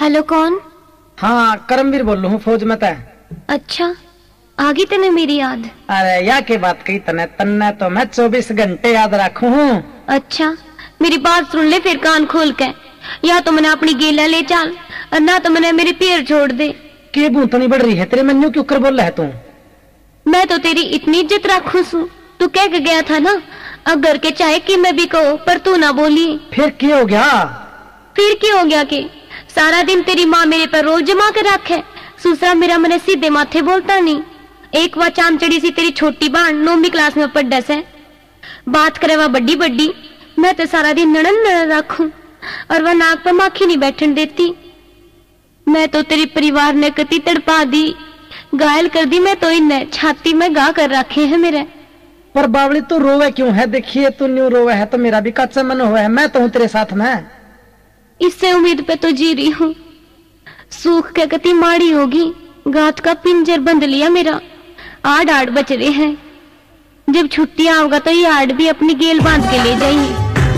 Hello, कौन? हाँ, करमवीर बोल रहा हूँ फौज में तय। अच्छा, आगी तने मेरी याद? अरे या के बात कही तने तन्ने तो मैं 24 घंटे याद रखू हूँ। अच्छा, मेरी बात सुन ले फिर कान खोल के। या तो मैंने अपनी गेला ले चल और ना तो मैंने मेरे पैर छोड़ दे। के बूंदनी बढ़ रही है तेरे मन क्यों कर बोल रहा है तू? मैं तो तेरी इतनी इज्जत रखू सू, तू कह के गया था ना अगर के चाहे कि मैं भी कहो पर तू ना बोली। फिर क्या हो गया? फिर क्या हो गया के सारा दिन तेरी माँ मेरे पर रोज जमा कर रखे, दूसरा मेरा मैंने सीधे माथे बोलता नहीं। एक बार चाम चढ़ी सी तेरी छोटी बहन 9वीं क्लास में पढ़ से बात करे वह बड्डी बड्डी, मैं तो सारा दिन नड़न नड़न रखूं और वह नाक पर माखी नहीं बैठन देती। मैं तो तेरी परिवार ने कति तड़पा दी, घायल कर दी। मैं तो इन्हें छाती में गा कर रखे हैं मेरे। पर बावली तू रोवे क्यों है? देखिए तू न्यू रोवे है तो मेरा भी कच्चा मन हुआ है। मैं तो हूँ तेरे साथ में। इससे उम्मीद पे तो जी रही हूँ। सूख के कति माड़ी होगी, गात का पिंजर बंद लिया मेरा, आड़ आड़ बच रहे हैं। जब छुट्टियां होगा तो ये आड़ भी अपनी गेल बांध के ले जाएंगे।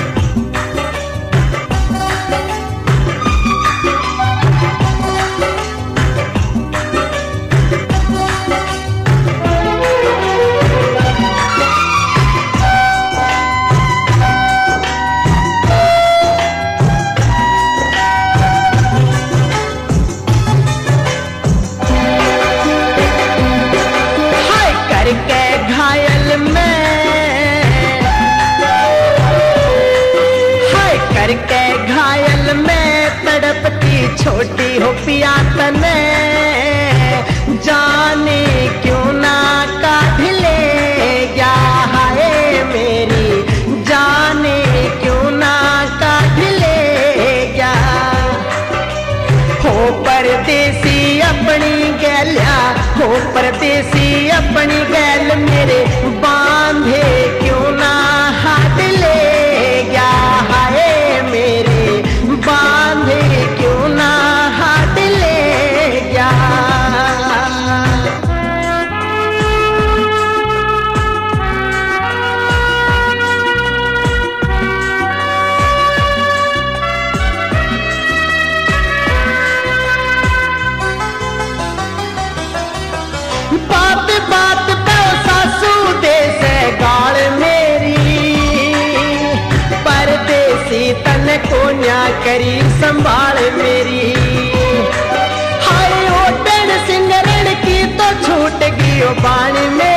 छोटी हो पिया तने जाने क्यों ना काढ़ ले गया, हाय मेरी जाने क्यों ना काढ़ ले गया। हो परदेसी अपनी गैलिया, हो परदेसी अपनी गैल मेरे बांधे क्यों ना हाथ ले गया, हाय मेरे बांधे क्यों ना हाथ ले गया। बात बात पे सासू दे से गाल मेरी, परदेसी तन को न्या करी संभाल मेरी। हाय ओ टेन सिंगरण की तो छूट गई बाण में